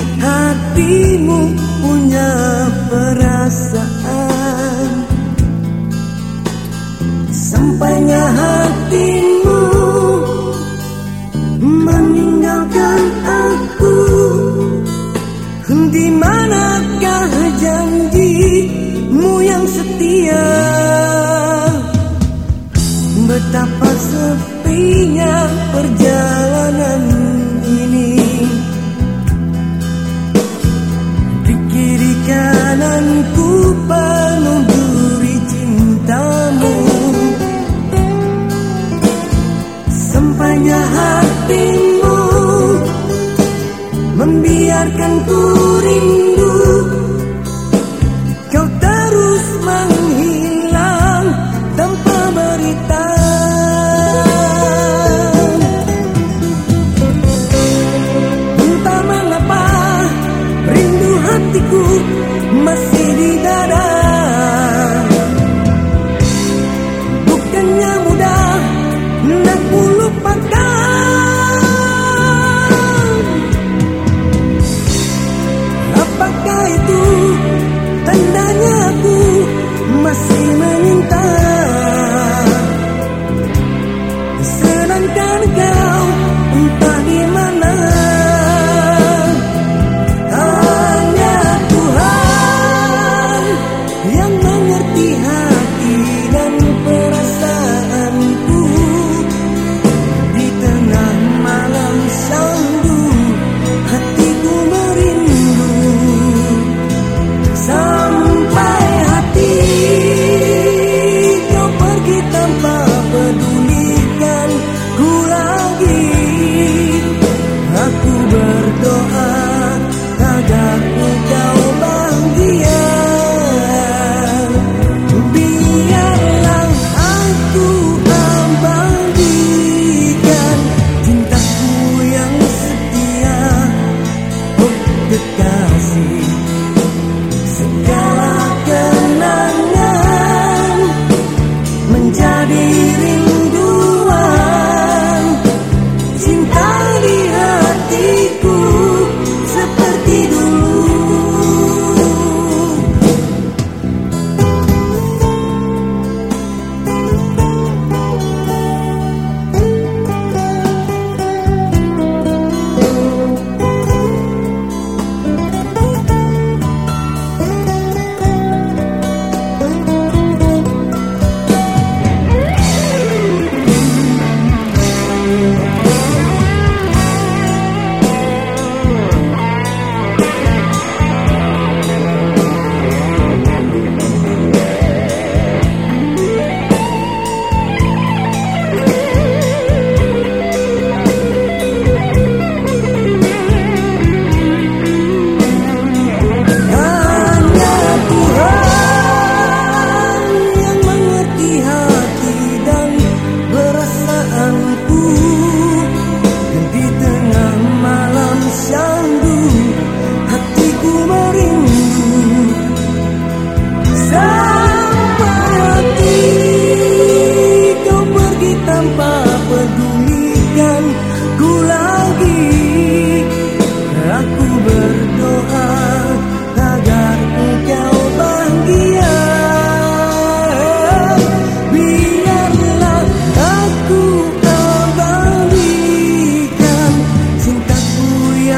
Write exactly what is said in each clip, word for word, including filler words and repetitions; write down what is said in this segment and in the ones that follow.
hatimu punya perasaan. Sampainya hatimu meninggalkan aku, di manakah janjimu yang setia? Betapa sepinya perjalanan ini, di kiri kananku penuh duri cintamu. Sampainya hatimu membiarkan ku rindu, kau terus menghilang tanpa berita. Entah mengapa rindu hatiku masih di dada. Bukannya mudah nak ku lupakan. Apakah itu tandanya aku masih meminta, sedangkan kau entah di mana? Hanya Tuhan yang mengerti hati dan perasaanku. Di tengah malam sandu hatiku merindu, sampai hati kau pergi tanpa pedulikan ku lagi. Aku berdoa agar engkau bahagia. Biarlah aku abadikan cintaku yang setia, oh kekasih. Segala kenangan menjadi rinduan, cinta di hatiku seperti dulu.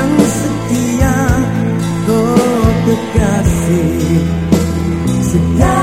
Kekasih,